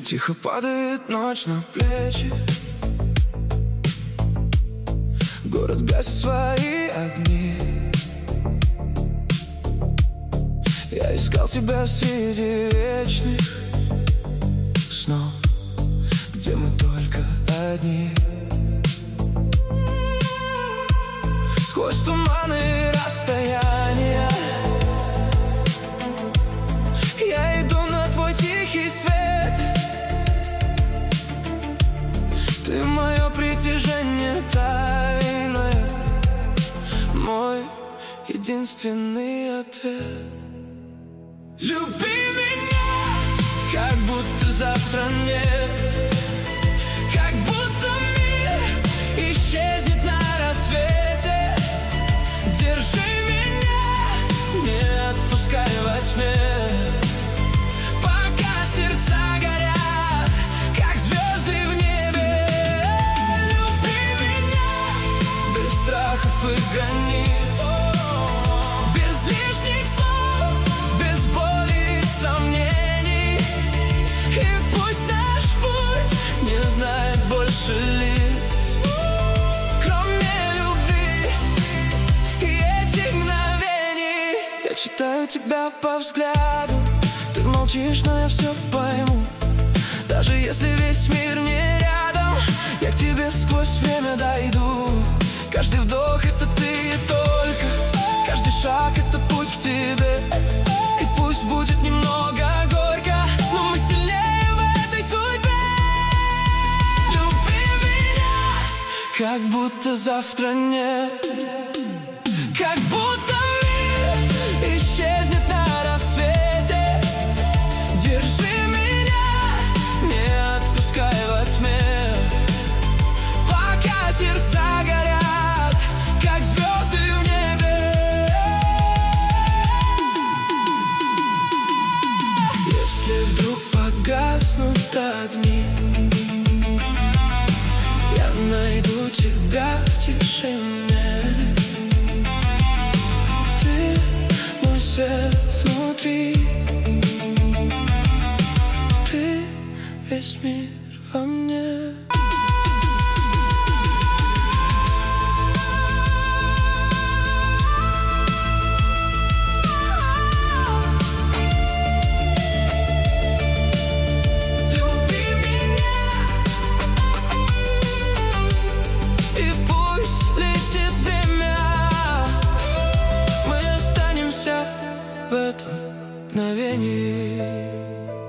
Тихо падает ночь на плечи, город гасит свои огни. Я искал тебя среди вечных снов, где мы только одни. Сквозь туманы и расстояния я иду на твой тихий свет. Ты мое притяжение тайное, мой единственный ответ. Люби меня, как будто завтра нет, как будто мир исчезнет на рассвете. Держи меня, не отпускай во тьме, пока сердца горят, как звезды в небе. Люби меня, без страхов и границ, без лишних слов, без боли и сомнений. И пусть наш путь не знает больше лиц, кроме любви и этих мгновений. Я читаю тебя по взгляду, ты молчишь, но я все пойму. Даже если весь мир не рядом, я к тебе сквозь время дойду. Каждый вдох — это ты и только, каждый шаг — это путь к тебе. И пусть будет немного горько, но мы сильнее в этой судьбе. Люби меня, как будто завтра нет, как будто мир исчезнет на рассвете. Держи меня, не отпускай во тьме, пока сердца горят, как звезды в небе. Если вдруг погаснут огни, я найду тебя в тишине. Ты мой свет внутри, ты весь мир во мне. В этом мгновении